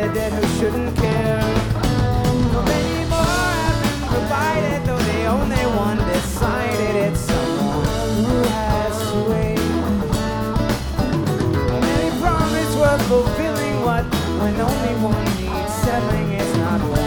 dead who shouldn't care. For many more have been provided, though the only one decided it's someone who has to wait. Many promise worth fulfilling what when only one needs settling, it's not worth